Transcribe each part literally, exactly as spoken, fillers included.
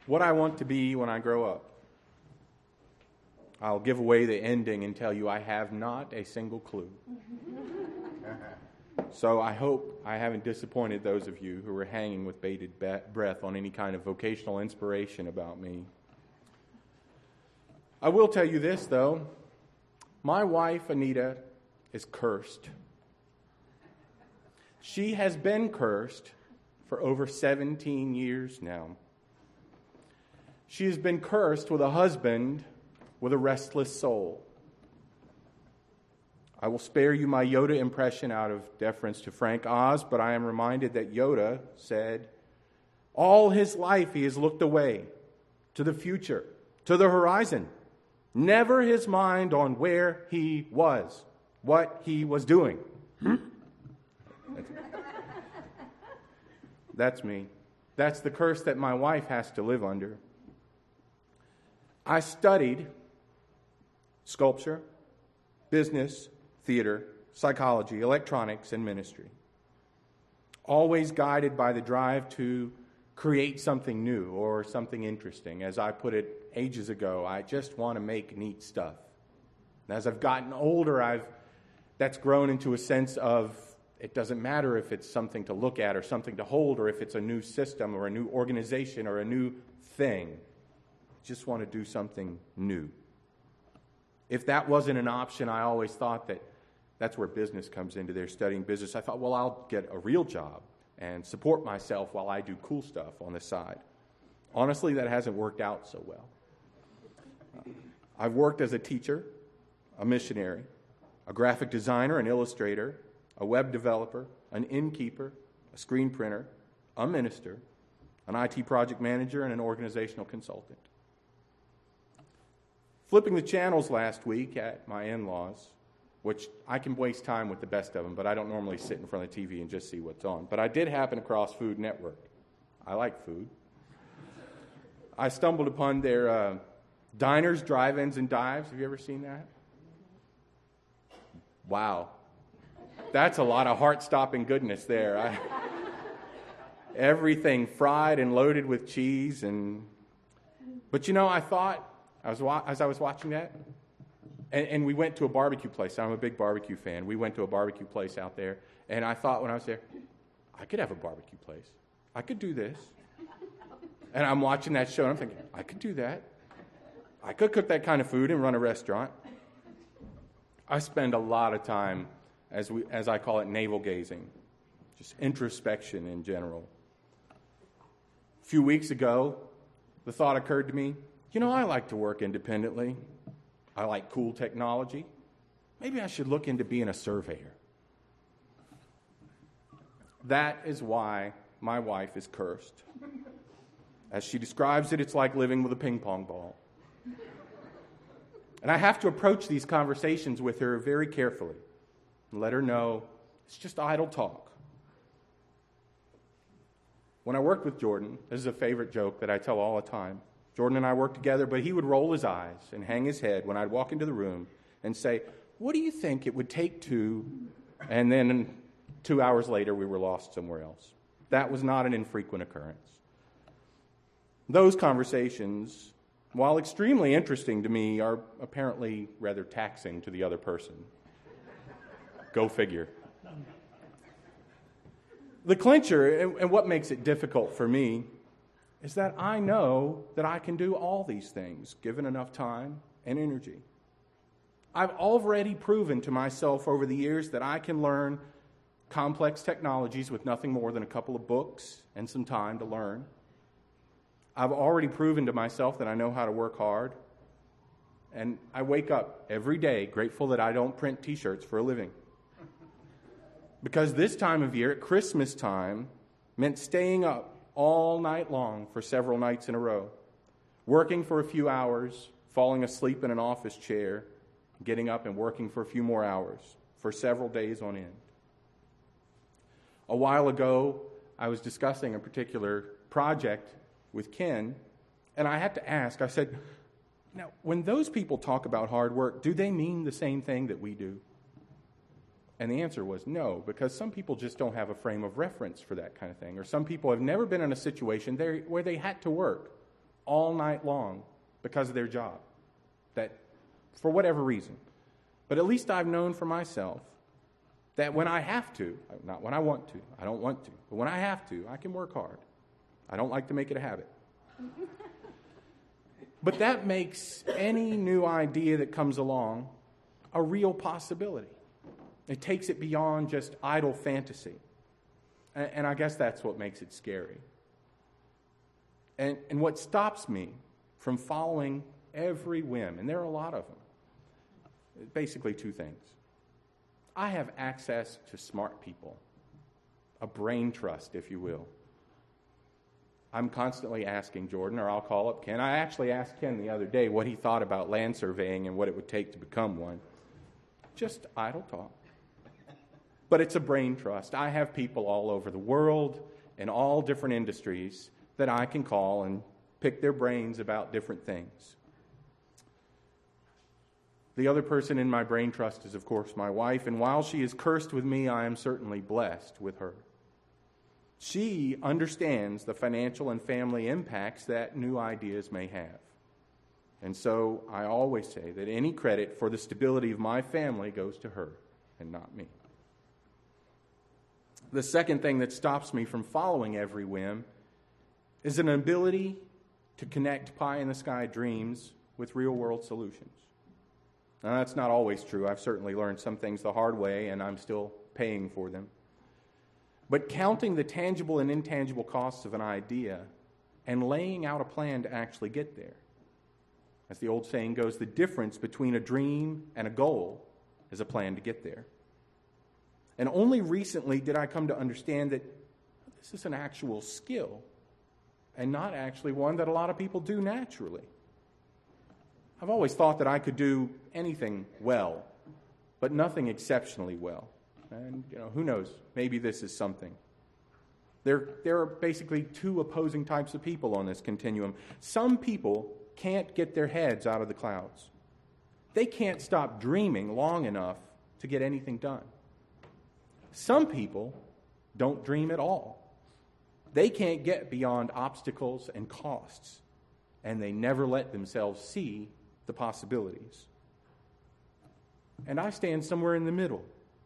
What I want to be when I grow up. I'll give away the ending and tell you I have not a single clue. So I hope I haven't disappointed those of you who are hanging with bated breath on any kind of vocational inspiration about me. I will tell you this, though. My wife, Anita, is cursed. She has been cursed for over seventeen years now. She has been cursed with a husband with a restless soul. I will spare you my Yoda impression out of deference to Frank Oz, but I am reminded that Yoda said, all his life he has looked away to the future, to the horizon, never his mind on where he was, what he was doing. Hmm? That's, that's me. That's the curse that my wife has to live under. I studied sculpture, business, theater, psychology, electronics, and ministry. Always guided by the drive to create something new or something interesting. As I put it ages ago, I just want to make neat stuff. And as I've gotten older, I've that's grown into a sense of it doesn't matter if it's something to look at or something to hold or if it's a new system or a new organization or a new thing. I just want to do something new. If that wasn't an option, I always thought that that's where business comes into there, studying business. I thought, well, I'll get a real job and support myself while I do cool stuff on the side. Honestly, that hasn't worked out so well. Uh, I've worked as a teacher, a missionary, a graphic designer, an illustrator, a web developer, an innkeeper, a screen printer, a minister, an I T project manager, and an organizational consultant. Flipping the channels last week at my in-laws, which I can waste time with the best of them, but I don't normally sit in front of the T V and just see what's on. But I did happen across Food Network. I like food. I stumbled upon their uh, diners, drive-ins, and dives. Have you ever seen that? Wow. That's a lot of heart-stopping goodness there. I, everything fried and loaded with cheese. and. But you know, I thought, I was wa- as I was watching that, And, and we went to a barbecue place. I'm a big barbecue fan. We went to a barbecue place out there. And I thought when I was there, I could have a barbecue place. I could do this. And I'm watching that show, and I'm thinking, I could do that. I could cook that kind of food and run a restaurant. I spend a lot of time, as we, as I call it, navel gazing, just introspection in general. A few weeks ago, the thought occurred to me, you know, I like to work independently. I like cool technology. Maybe I should look into being a surveyor. That is why my wife is cursed. As she describes it, it's like living with a ping pong ball. And I have to approach these conversations with her very carefully and let her know it's just idle talk. When I worked with Jordan, this is a favorite joke that I tell all the time. Jordan and I worked together, but he would roll his eyes and hang his head when I'd walk into the room and say, what do you think it would take to, and then two hours later we were lost somewhere else. That was not an infrequent occurrence. Those conversations, while extremely interesting to me, are apparently rather taxing to the other person. Go figure. The clincher, and, and what makes it difficult for me, is that I know that I can do all these things, given enough time and energy. I've already proven to myself over the years that I can learn complex technologies with nothing more than a couple of books and some time to learn. I've already proven to myself that I know how to work hard. And I wake up every day grateful that I don't print T-shirts for a living. Because this time of year, at Christmas time, meant staying up all night long for several nights in a row, working for a few hours, falling asleep in an office chair, getting up and working for a few more hours, for several days on end. A while ago, I was discussing a particular project with Ken, and I had to ask, I said, now, when those people talk about hard work, do they mean the same thing that we do? And the answer was no, because some people just don't have a frame of reference for that kind of thing, or some people have never been in a situation there where they had to work all night long because of their job, that for whatever reason. But at least I've known for myself that when I have to, not when I want to, I don't want to, but when I have to, I can work hard. I don't like to make it a habit. But that makes any new idea that comes along a real possibility. It takes it beyond just idle fantasy. And, and I guess that's what makes it scary. And, and what stops me from following every whim, and there are a lot of them, basically two things. I have access to smart people, a brain trust, if you will. I'm constantly asking Jordan, or I'll call up Ken. I actually asked Ken the other day what he thought about land surveying and what it would take to become one. Just idle talk. But it's a brain trust. I have people all over the world in all different industries that I can call and pick their brains about different things. The other person in my brain trust is, of course, my wife, and while she is cursed with me, I am certainly blessed with her. She understands the financial and family impacts that new ideas may have. And so I always say that any credit for the stability of my family goes to her and not me. The second thing that stops me from following every whim is an ability to connect pie-in-the-sky dreams with real-world solutions. Now, that's not always true. I've certainly learned some things the hard way, and I'm still paying for them. But counting the tangible and intangible costs of an idea and laying out a plan to actually get there. As the old saying goes, the difference between a dream and a goal is a plan to get there. And only recently did I come to understand that this is an actual skill and not actually one that a lot of people do naturally. I've always thought that I could do anything well, but nothing exceptionally well. And, you know, who knows? Maybe this is something. There, there are basically two opposing types of people on this continuum. Some people can't get their heads out of the clouds. They can't stop dreaming long enough to get anything done. Some people don't dream at all. They can't get beyond obstacles and costs, and they never let themselves see the possibilities. And I stand somewhere in the middle.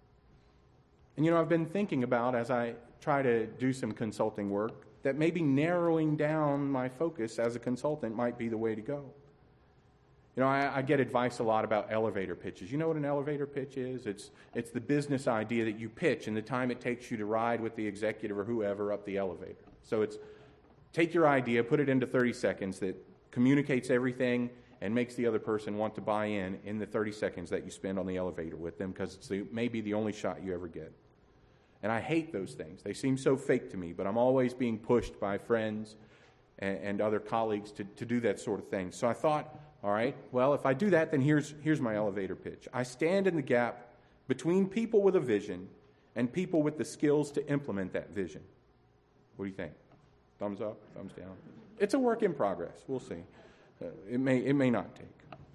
And, you know, I've been thinking about, as I try to do some consulting work, that maybe narrowing down my focus as a consultant might be the way to go. You know, I, I get advice a lot about elevator pitches. You know what an elevator pitch is? It's, it's the business idea that you pitch and the time it takes you to ride with the executive or whoever up the elevator. So it's take your idea, put it into thirty seconds that communicates everything and makes the other person want to buy in in the thirty seconds that you spend on the elevator with them, because it's the, maybe the only shot you ever get. And I hate those things. They seem so fake to me, but I'm always being pushed by friends and, and other colleagues to, to do that sort of thing. So I thought, all right, well, if I do that, then here's, here's my elevator pitch. I stand in the gap between people with a vision and people with the skills to implement that vision. What do you think? Thumbs up? Thumbs down? It's a work in progress. We'll see. Uh, it may, it may not take.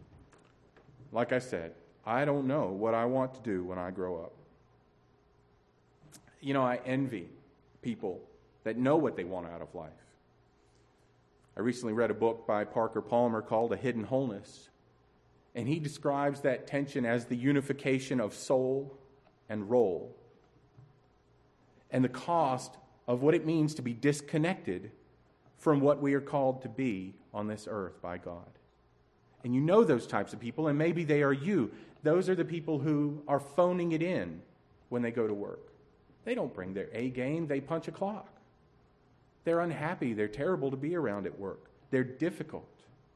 Like I said, I don't know what I want to do when I grow up. You know, I envy people that know what they want out of life. I recently read a book by Parker Palmer called A Hidden Wholeness, and he describes that tension as the unification of soul and role, and the cost of what it means to be disconnected from what we are called to be on this earth by God. And you know those types of people, and maybe they are you. Those are the people who are phoning it in when they go to work. They don't bring their A game, they punch a clock. They're unhappy, they're terrible to be around at work. They're difficult.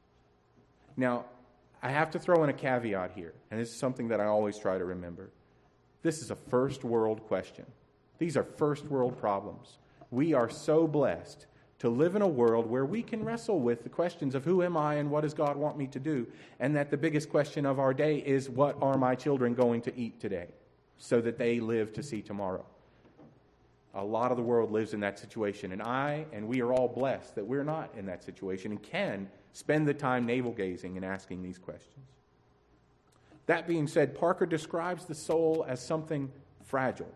Now, I have to throw in a caveat here, and this is something that I always try to remember. This is a first world question. These are first world problems. We are so blessed to live in a world where we can wrestle with the questions of who am I and what does God want me to do, and that the biggest question of our day is, what are my children going to eat today so that they live to see tomorrow? A lot of the world lives in that situation, and I and we are all blessed that we're not in that situation and can spend the time navel-gazing and asking these questions. That being said, Parker describes the soul as something fragile,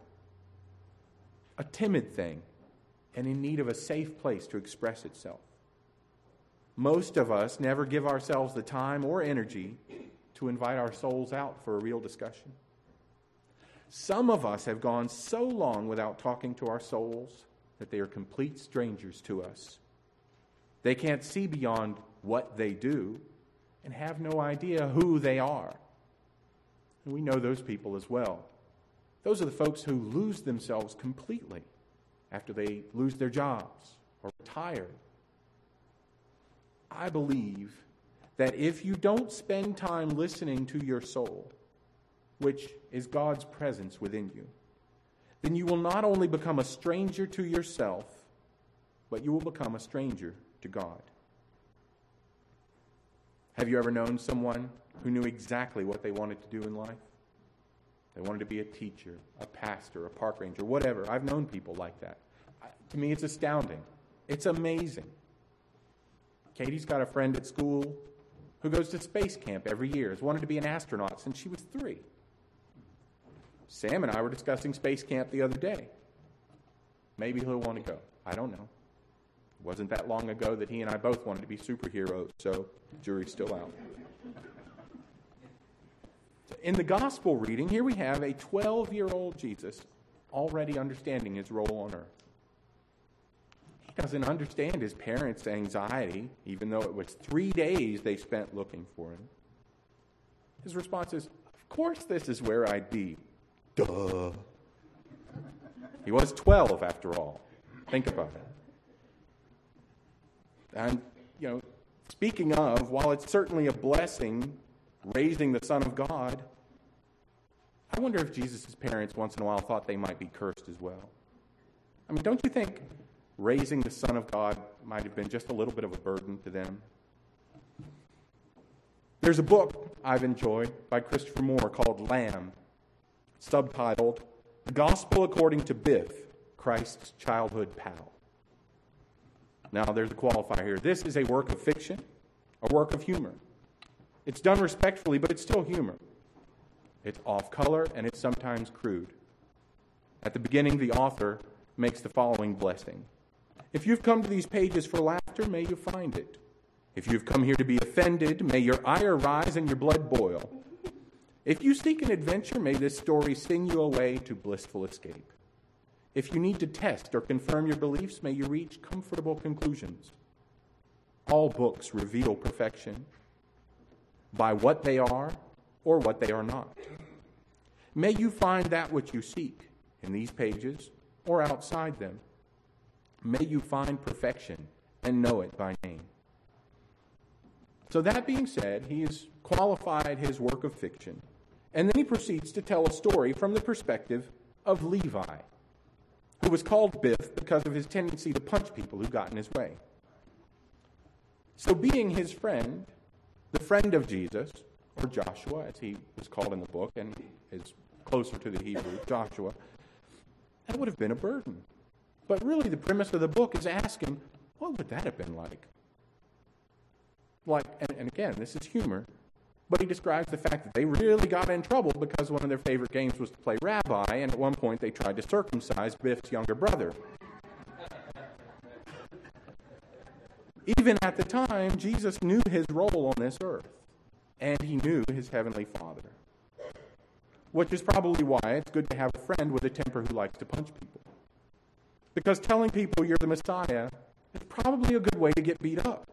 a timid thing, and in need of a safe place to express itself. Most of us never give ourselves the time or energy to invite our souls out for a real discussion. Some of us have gone so long without talking to our souls that they are complete strangers to us. They can't see beyond what they do and have no idea who they are. And we know those people as well. Those are the folks who lose themselves completely after they lose their jobs or retire. I believe that if you don't spend time listening to your soul, which is God's presence within you, then you will not only become a stranger to yourself, but you will become a stranger to God. Have you ever known someone who knew exactly what they wanted to do in life? They wanted to be a teacher, a pastor, a park ranger, whatever. I've known people like that. To me, it's astounding. It's amazing. Katie's got a friend at school who goes to space camp every year, has wanted to be an astronaut since she was three. Sam and I were discussing space camp the other day. Maybe he'll want to go. I don't know. It wasn't that long ago that he and I both wanted to be superheroes, so the jury's still out. In the gospel reading, here we have a twelve-year-old Jesus already understanding his role on earth. He doesn't understand his parents' anxiety, even though it was three days they spent looking for him. His response is, of course this is where I'd be. Duh. He was twelve, after all. Think about it. And, you know, speaking of, while it's certainly a blessing raising the Son of God, I wonder if Jesus' parents once in a while thought they might be cursed as well. I mean, don't you think raising the Son of God might have been just a little bit of a burden to them? There's a book I've enjoyed by Christopher Moore called Lamb, subtitled The Gospel According to Biff, Christ's Childhood Pal. Now, there's a qualifier here. This is a work of fiction, a work of humor. It's done respectfully, but it's still humor. It's off-color, and it's sometimes crude. At the beginning, the author makes the following blessing. If you've come to these pages for laughter, may you find it. If you've come here to be offended, may your ire rise and your blood boil. If you seek an adventure, may this story sing you away to blissful escape. If you need to test or confirm your beliefs, may you reach comfortable conclusions. All books reveal perfection by what they are or what they are not. May you find that which you seek in these pages or outside them. May you find perfection and know it by name. So that being said, he has qualified his work of fiction, and then he proceeds to tell a story from the perspective of Levi, who was called Biff because of his tendency to punch people who got in his way. So being his friend, the friend of Jesus, or Joshua, as he was called in the book, and is closer to the Hebrew, Joshua, that would have been a burden. But really the premise of the book is asking, what would that have been like? Like, and, and again, this is humor, but he describes the fact that they really got in trouble because one of their favorite games was to play rabbi, and at one point they tried to circumcise Biff's younger brother. Even at the time, Jesus knew his role on this earth, and he knew his heavenly Father. Which is probably why it's good to have a friend with a temper who likes to punch people. Because telling people you're the Messiah is probably a good way to get beat up.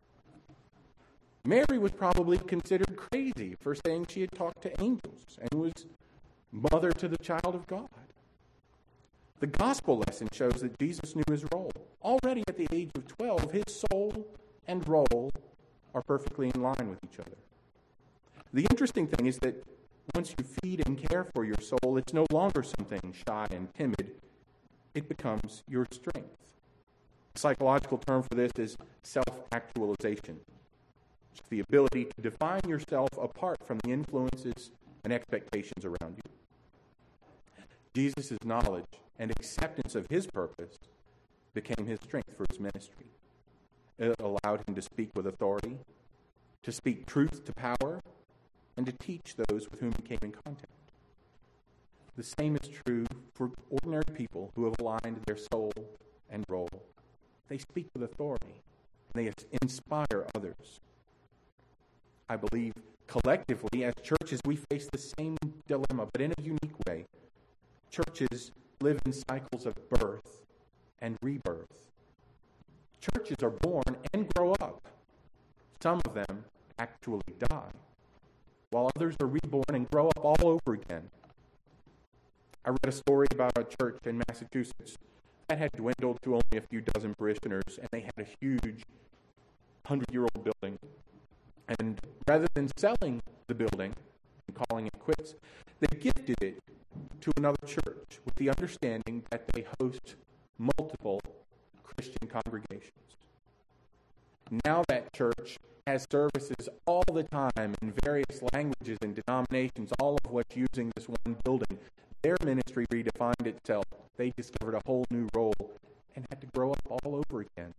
Mary was probably considered crazy for saying she had talked to angels and was mother to the child of God. The gospel lesson shows that Jesus knew his role. Already at the age of twelve, his soul and role are perfectly in line with each other. The interesting thing is that once you feed and care for your soul, it's no longer something shy and timid. It becomes your strength. The psychological term for this is self-actualization. It's the ability to define yourself apart from the influences and expectations around you. Jesus' knowledge and acceptance of his purpose became his strength for his ministry. It allowed him to speak with authority, to speak truth to power, and to teach those with whom he came in contact. The same is true for ordinary people who have aligned their soul and role. They speak with authority, and they inspire others. I believe collectively, as churches, we face the same dilemma, but in a unique way. Churches live in cycles of birth and rebirth. Churches are born and grow up. Some of them actually die, while others are reborn and grow up all over again. I read a story about a church in Massachusetts that had dwindled to only a few dozen parishioners, and they had a huge hundred-year-old building. And rather than selling the building and calling it quits, they gifted it to another church with the understanding that they host multiple Christian congregations. Now that church has services all the time in various languages and denominations, all of which using this one building. Their ministry redefined itself. They discovered a whole new role and had to grow up all over again.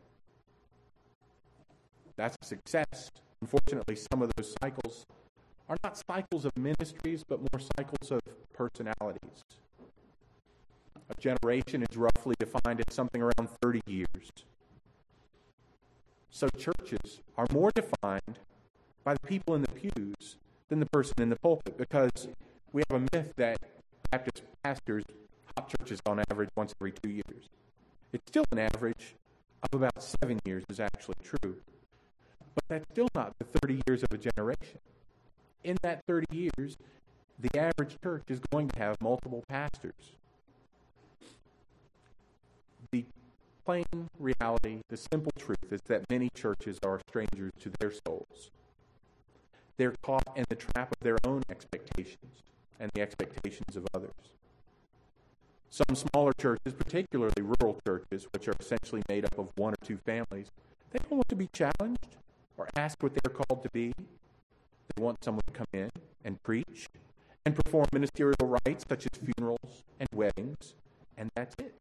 That's a success. Unfortunately, some of those cycles are not cycles of ministries, but more cycles of personalities. A generation is roughly defined as something around thirty years. So churches are more defined by the people in the pews than the person in the pulpit, because we have a myth that Baptist pastors hop churches on average once every two years. It's still an average of about seven years is actually true. But that's still not the thirty years of a generation. In that thirty years, the average church is going to have multiple pastors. The plain reality, the simple truth, is that many churches are strangers to their souls. They're caught in the trap of their own expectations and the expectations of others. Some smaller churches, particularly rural churches, which are essentially made up of one or two families, they don't want to be challenged or asked what they're called to be. They want someone to come in and preach and perform ministerial rites such as funerals and weddings, and that's it.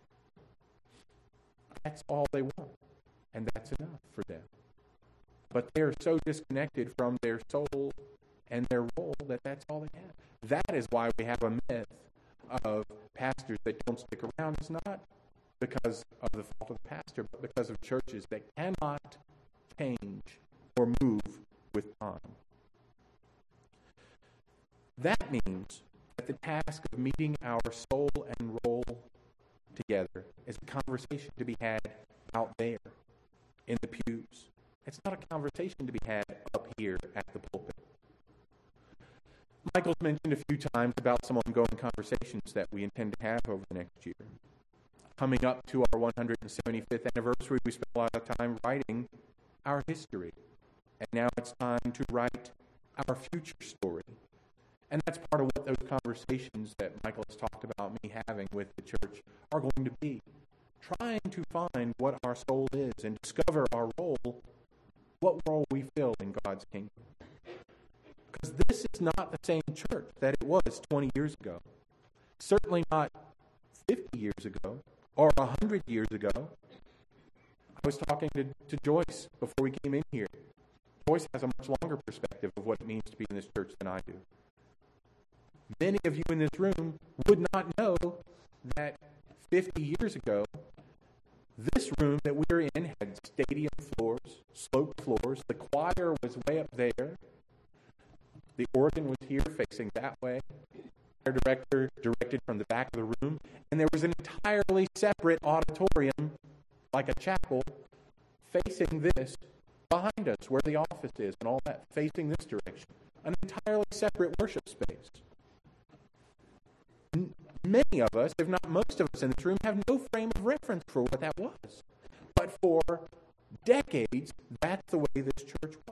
That's all they want, and that's enough for them. But they're so disconnected from their soul and their role that that's all they have. That is why we have a myth of pastors that don't stick around. It's not because of the fault of the pastor, but because of churches that cannot change or move with time. That means that the task of meeting our soul and role together is a conversation to be had out there in the pews. It's not a conversation to be had up here at the pulpit. Michael's mentioned a few times about some ongoing conversations that we intend to have over the next year. Coming up to our one hundred seventy-fifth anniversary, we spent a lot of time writing our history. And now it's time to write our future story. And that's part of what those conversations that Michael has talked about me having with the church are going to be. Trying to find what our soul is and discover our role, what role we fill in God's kingdom. Because this is not the same church that it was twenty years ago. Certainly not fifty years ago or one hundred years ago. I was talking to, to Joyce before we came in here. Joyce has a much longer perspective of what it means to be in this church than I do. Many of you in this room would not know that fifty years ago, this room that we're in had stadium floors, sloped floors. The choir was way up there. The organ was here facing that way. Our director directed from the back of the room. And there was an entirely separate auditorium, like a chapel, facing this behind us, where the office is and all that, facing this direction. An entirely separate worship space. N- many of us, if not most of us in this room, have no frame of reference for what that was. But for decades, that's the way this church was.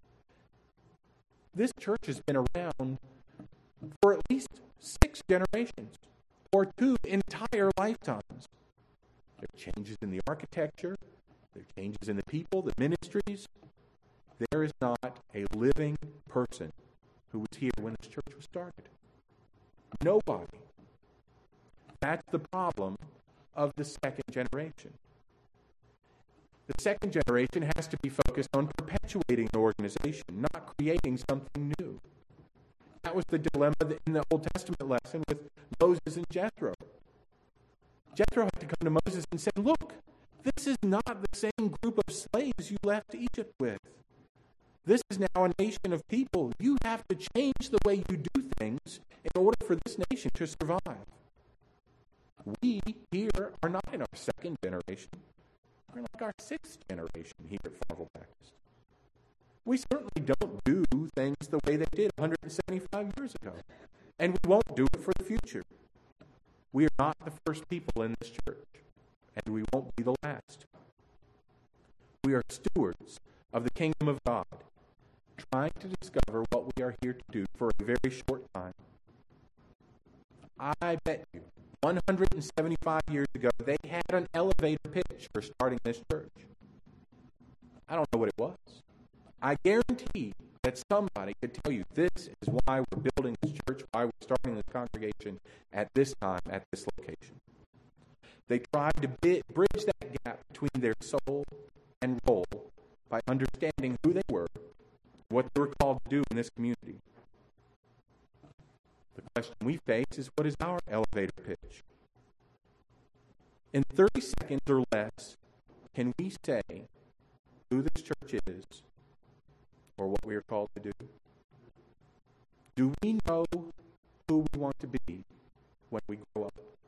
This church has been around for at least six generations, or two entire lifetimes. There are changes in the architecture, there are changes in the people, the ministries. There is not a living person who was here when this church was started. Nobody. That's the problem of the second generation. The second generation has to be focused on perpetuating an organization, not creating something new. That was the dilemma in the Old Testament lesson with Moses and Jethro. Jethro had to come to Moses and say, look, This is not the same group of slaves you left Egypt with. This is now a nation of people. You have to change the way you do things in order for this nation to survive. We here are not in our second generation. We're like our sixth generation here at Farmville Baptist. We certainly don't do things the way they did one hundred seventy-five years ago. And we won't do it for the future. We are not the first people in this church, and we won't be the last. We are stewards of the kingdom of God, trying to discover what we are here to do for a very short time. I bet you, one hundred seventy-five years ago, they had an elevator pitch for starting this church. I don't know what it was. I guarantee that somebody could tell you this is why we're building this church, why we're starting this congregation at this time, at this location. They tried to bridge that gap between their soul and role by understanding who they were, what they were called to do in this community. The question we face is, what is our elevator pitch? In thirty seconds or less, can we say who this church is or what we are called to do? Do we know who we want to be when we grow up?